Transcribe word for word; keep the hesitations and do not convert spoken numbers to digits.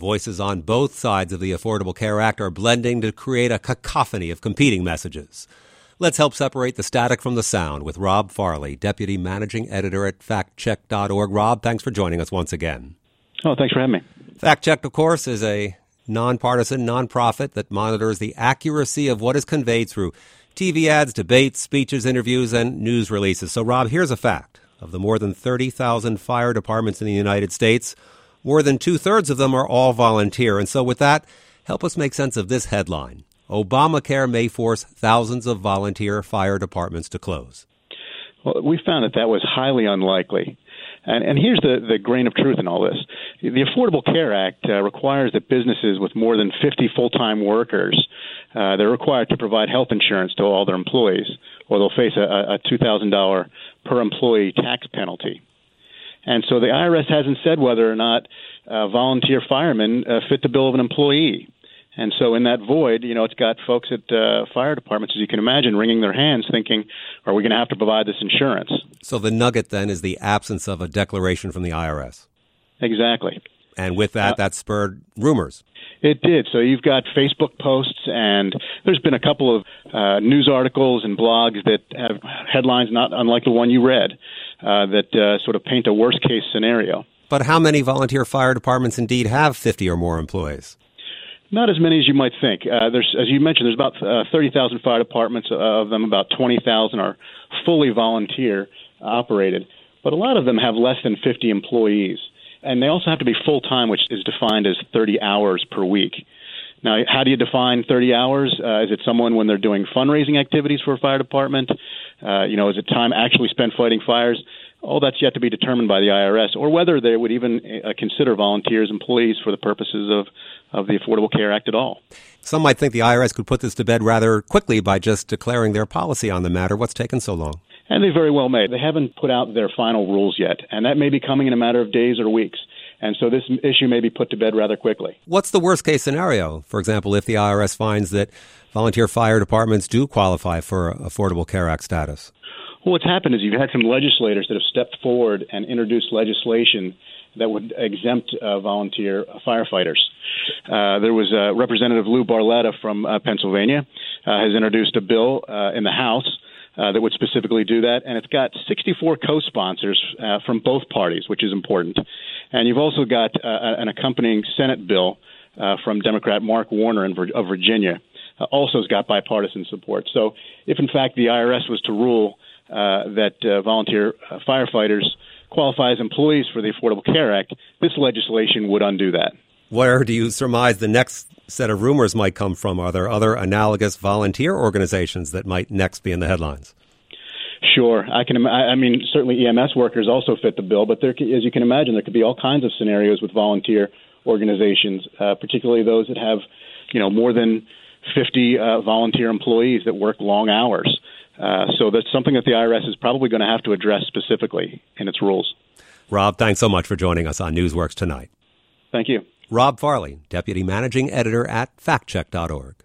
Voices on both sides of the Affordable Care Act are blending to create a cacophony of competing messages. Let's help separate the static from the sound with Rob Farley, Deputy Managing Editor at fact check dot org. Rob, thanks for joining us once again. Oh, thanks for having me. FactCheck, of course, is a nonpartisan nonprofit that monitors the accuracy of what is conveyed through T V ads, debates, speeches, interviews, and news releases. So, Rob, here's a fact. Of the more than thirty thousand fire departments in the United States, more than two-thirds of them are all volunteer. And so with that, help us make sense of this headline. Obamacare may force thousands of volunteer fire departments to close. Well, we found that that was highly unlikely. And, and here's the, the grain of truth in all this. The Affordable Care Act uh, requires that businesses with more than fifty full-time workers, uh, they're required to provide health insurance to all their employees, or they'll face a, a two thousand dollars per employee tax penalty. And so the I R S hasn't said whether or not uh, volunteer firemen uh, fit the bill of an employee. And so in that void, you know, it's got folks at uh, fire departments, as you can imagine, wringing their hands thinking, are we going to have to provide this insurance? So the nugget then is the absence of a declaration from the I R S. Exactly. And with that, uh, that spurred rumors. It did. So you've got Facebook posts, and there's been a couple of uh, news articles and blogs that have headlines not unlike the one you read uh, that uh, sort of paint a worst-case scenario. But how many volunteer fire departments indeed have fifty or more employees? Not as many as you might think. Uh, there's, as you mentioned, there's about uh, thirty thousand fire departments. Uh, of them, about twenty thousand are fully volunteer operated. But a lot of them have less than fifty employees. And they also have to be full-time, which is defined as thirty hours per week. Now, how do you define thirty hours? Uh, is it someone when they're doing fundraising activities for a fire department? Uh, you know, is it time actually spent fighting fires? All that's yet to be determined by the I R S, or whether they would even uh, consider volunteers employees for the purposes of, of the Affordable Care Act at all. Some might think the I R S could put this to bed rather quickly by just declaring their policy on the matter. What's taken so long? And they very well may. They haven't put out their final rules yet, and that may be coming in a matter of days or weeks. And so this issue may be put to bed rather quickly. What's the worst-case scenario? For example, if the I R S finds that volunteer fire departments do qualify for Affordable Care Act status? Well, what's happened is you've had some legislators that have stepped forward and introduced legislation that would exempt uh, volunteer firefighters. Uh, there was uh, Representative Lou Barletta from uh, Pennsylvania uh, has introduced a bill uh, in the House Uh, that would specifically do that, and it's got sixty-four co-sponsors uh, from both parties, which is important. And you've also got uh, an accompanying Senate bill uh, from Democrat Mark Warner in, of Virginia, uh, also has got bipartisan support. So if, in fact, the I R S was to rule uh, that uh, volunteer uh, firefighters qualify as employees for the Affordable Care Act, this legislation would undo that. Where do you surmise the next set of rumors might come from? Are there other analogous volunteer organizations that might next be in the headlines? Sure. I can. I mean, certainly E M S workers also fit the bill, but there, as you can imagine, there could be all kinds of scenarios with volunteer organizations, uh, particularly those that have, you know, more than fifty uh, volunteer employees that work long hours. Uh, so that's something that the I R S is probably going to have to address specifically in its rules. Rob, thanks so much for joining us on Newsworks Tonight. Thank you. Rob Farley, Deputy Managing Editor at fact check dot org.